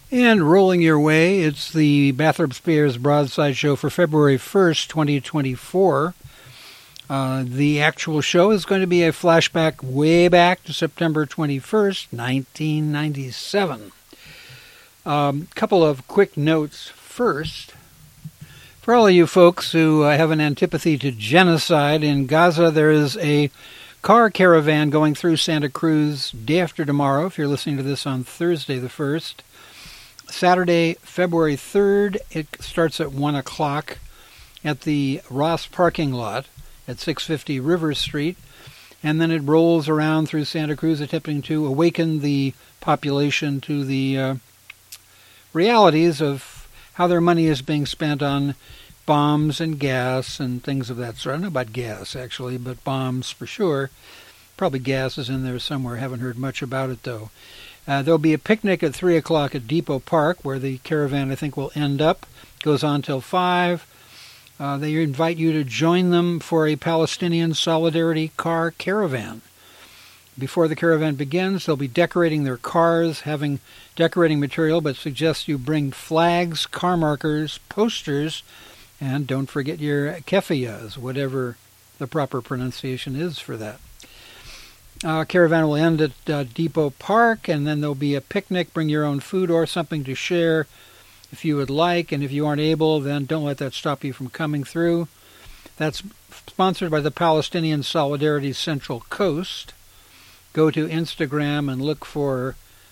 And rolling your way, it's the Bathurst Bears Broadside Show for February 1st, 2024. The actual show is going to be a flashback way back to September 21st, 1997. Couple of quick notes first. For all of you folks who have an antipathy to genocide, in Gaza there is a car caravan going through Santa Cruz day after tomorrow, if you're listening to this on Thursday the 1st. Saturday, February 3rd, it starts at 1 o'clock at the Ross parking lot at 650 River Street, and then it rolls around through Santa Cruz attempting to awaken the population to the realities of how their money is being spent on bombs and gas and things of that sort. I don't know about gas, actually, but bombs for sure. Probably gas is in there somewhere. Haven't heard much about it, though. There'll be a picnic at 3 o'clock at Depot Park, where the caravan, I think, will end up. Goes on till 5. They invite you to join them for a Palestinian Solidarity car caravan. Before the caravan begins, they'll be decorating their cars, having decorating material, but suggest you bring flags, car markers, posters, and don't forget your keffiyehs, whatever the proper pronunciation is for that. Caravan will end at Depot Park, and then there'll be a picnic. Bring your own food or something to share if you would like, and if you aren't able, then don't let that stop you from coming through. That's sponsored by the Palestinian Solidarity Central Coast. Go to Instagram and look for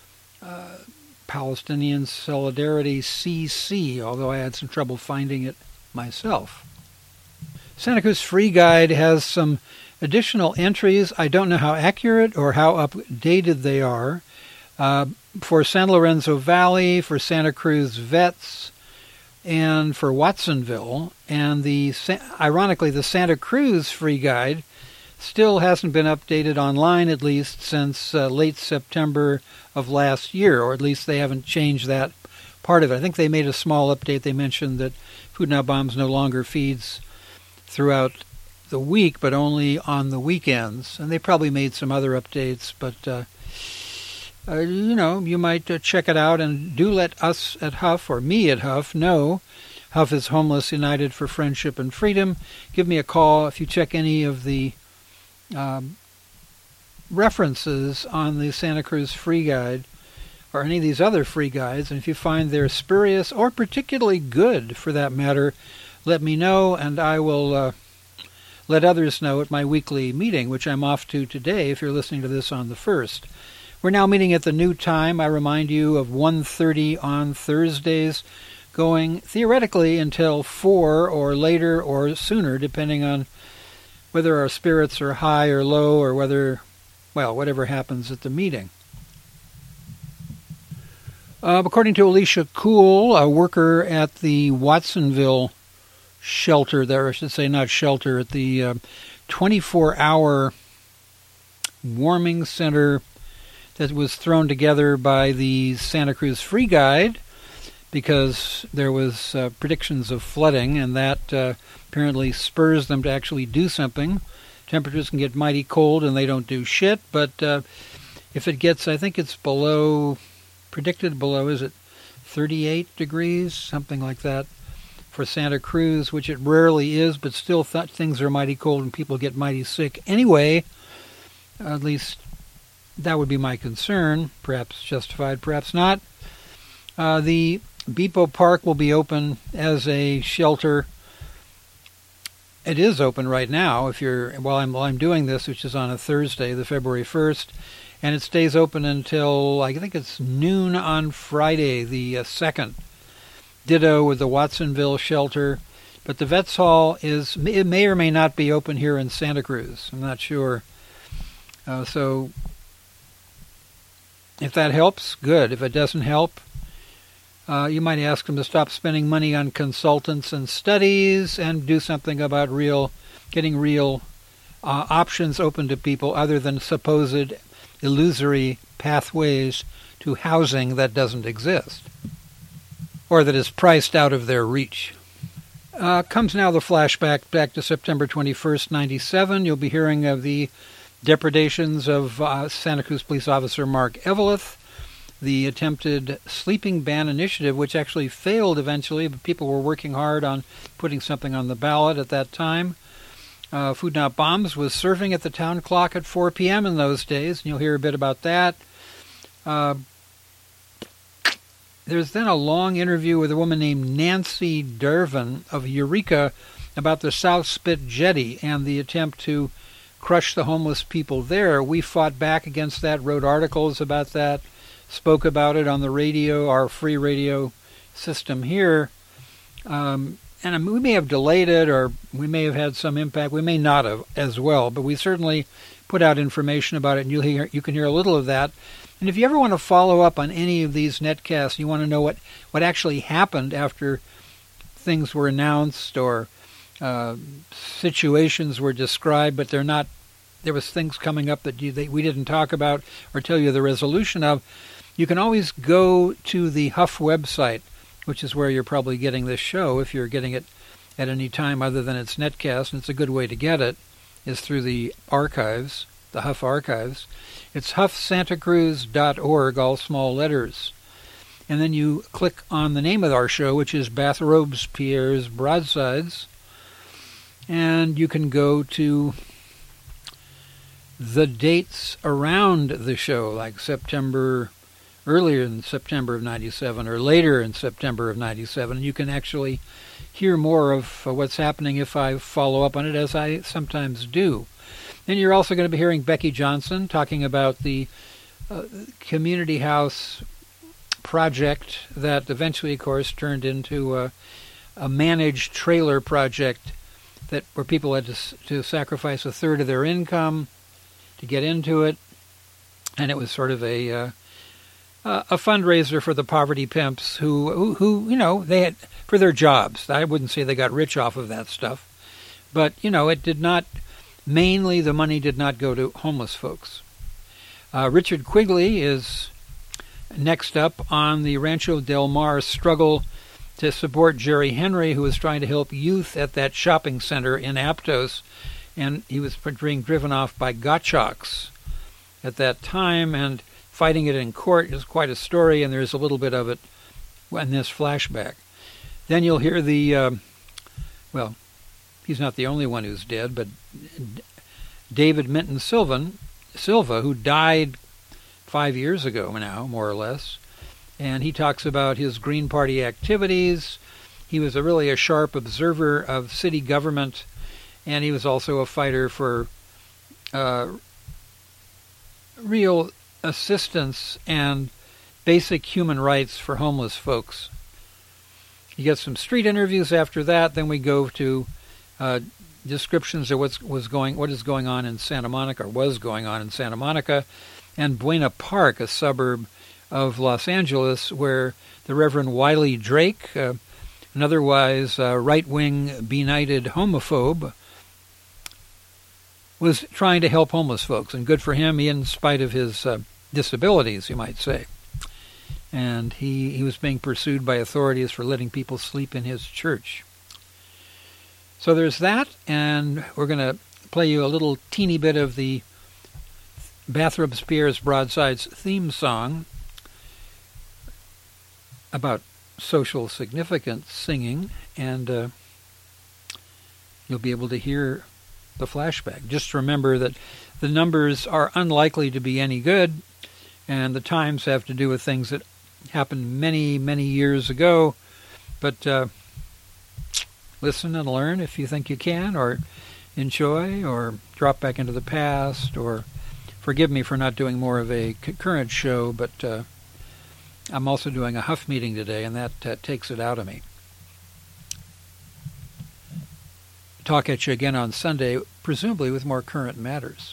Palestinian Solidarity CC, although I had some trouble finding it myself. Santa Cruz Free Guide has some additional entries. I don't know how accurate or how updated they are. For San Lorenzo Valley, for Santa Cruz Vets, and for Watsonville. And ironically, the Santa Cruz Free Guide still hasn't been updated online, at least since late September of last year, or at least they haven't changed that part of it. I think they made a small update. They mentioned that Food Now Bombs no longer feeds throughout the week, but only on the weekends. And they probably made some other updates, but you might check it out, and do let us at Huff, or me at Huff, know. Huff is Homeless United for Friendship and Freedom. Give me a call if you check any of the references on the Santa Cruz Free Guide, or any of these other free guides, and if you find they're spurious, or particularly good for that matter, let me know, and I will let others know at my weekly meeting, which I'm off to today if you're listening to this on the 1st. We're now meeting at the new time. I remind you of 1:30 on Thursdays, going theoretically until 4 or later or sooner, depending on whether our spirits are high or low, or whatever happens at the meeting. According to Alicia Cool, a worker at the Watsonville shelter there, I should say not shelter, at the 24-hour warming center that was thrown together by the Santa Cruz Free Guide because there was predictions of flooding, and that apparently spurs them to actually do something. Temperatures can get mighty cold and they don't do shit, but if it gets, I think it's predicted below, is it 38 degrees, something like that, for Santa Cruz, which it rarely is, but still things are mighty cold and people get mighty sick anyway. At least that would be my concern, perhaps justified, perhaps not. The Depot Park will be open as a shelter. It is open right now while I'm doing this, which is on a Thursday, the February 1st, and it stays open until, I think it's noon on Friday, the 2nd. Ditto with the Watsonville shelter, but the Vets Hall it may or may not be open here in Santa Cruz. I'm not sure. So if that helps, good. If it doesn't help, you might ask them to stop spending money on consultants and studies and do something about getting real options open to people other than supposed illusory pathways to housing that doesn't exist, or that is priced out of their reach. Comes now the flashback back to September 21st, 97. You'll be hearing of the depredations of Santa Cruz Police Officer Mark Eveleth, the attempted sleeping ban initiative, which actually failed eventually, but people were working hard on putting something on the ballot at that time. Food Not Bombs was serving at the town clock at 4 p.m. in those days, and you'll hear a bit about that. There's then a long interview with a woman named Nancy Dervin of Eureka about the South Spit Jetty and the attempt to crush the homeless people there. We fought back against that, wrote articles about that, spoke about it on the radio, our free radio system here. And we may have delayed it, or we may have had some impact. We may not have as well, but we certainly put out information about it, and you can hear a little of that. And if you ever want to follow up on any of these netcasts, you want to know what actually happened after things were announced or situations were described, but there was things coming up that we didn't talk about or tell you the resolution of, you can always go to the Huff website, which is where you're probably getting this show, if you're getting it at any time other than its netcast, and it's a good way to get it, is through the archives, the Huff archives. It's huffsantacruz.org, all small letters. And then you click on the name of our show, which is Bathrobespierre's Broadsides, and you can go to the dates around the show, like earlier in September of 97 or later in September of 97. You can actually hear more of what's happening if I follow up on it, as I sometimes do. Then you're also going to be hearing Becky Johnson talking about the community house project that eventually, of course, turned into a managed trailer project where people had to sacrifice a third of their income to get into it, and it was sort of a fundraiser for the poverty pimps who they had for their jobs. I wouldn't say they got rich off of that stuff, but it did not. Mainly, the money did not go to homeless folks. Richard Quigley is next up on the Rancho Del Mar struggle to support Jerry Henry, who was trying to help youth at that shopping center in Aptos, and he was being driven off by Gottschalks at that time, and fighting it in court is quite a story, and there's a little bit of it in this flashback. Then you'll hear he's not the only one who's dead, but David Minton Silva, who died 5 years ago now, more or less, and he talks about his Green Party activities. He was really a sharp observer of city government, and he was also a fighter for real assistance and basic human rights for homeless folks. You get some street interviews after that. Then we go to descriptions of what is going on in Santa Monica, or was going on in Santa Monica, and Buena Park, a suburb of Los Angeles, where the Reverend Wiley Drake, an otherwise right-wing, benighted homophobe, was trying to help homeless folks. And good for him, in spite of his disabilities, you might say. And he was being pursued by authorities for letting people sleep in his church. So there's that, and we're going to play you a little teeny bit of the Bathrobespierre's Broadsides theme song about social significance singing, and you'll be able to hear the flashback. Just remember that the numbers are unlikely to be any good, and the times have to do with things that happened many, many years ago, but listen and learn if you think you can, or enjoy, or drop back into the past, or forgive me for not doing more of a current show, but I'm also doing a Huff meeting today, and that takes it out of me. Talk at you again on Sunday, presumably with more current matters.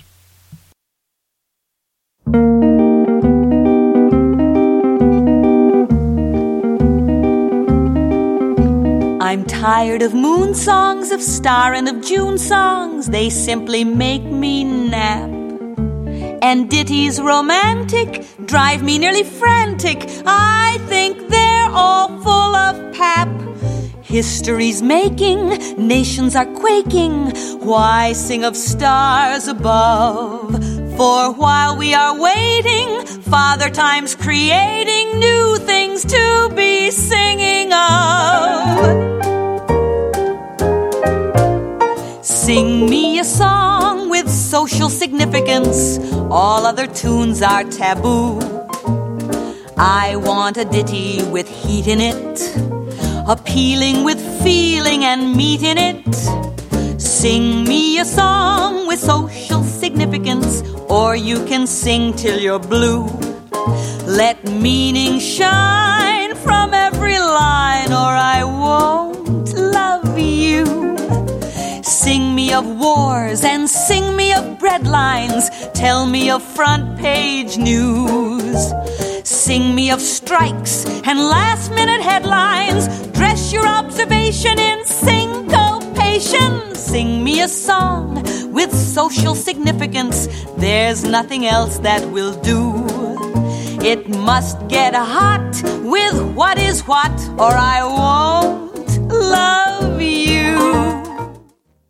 I'm tired of moon songs, of star and of June songs. They simply make me nap. And ditties romantic drive me nearly frantic. I think they're all full of pap. History's making, nations are quaking. Why sing of stars above? For while we are waiting, Father Time's creating new things to be singing of. Sing me a song with social significance. All other tunes are taboo. I want a ditty with heat in it, appealing with feeling and meat in it. Sing me a song with social significance, or you can sing till you're blue. Let meaning shine from every line, or I won't love you. Sing me of wars and sing me of breadlines. Tell me of front page news. Sing me of strikes and last-minute headlines. Dress your observation in syncopation. Sing me a song with social significance. There's nothing else that will do. It must get hot with what is what, or I won't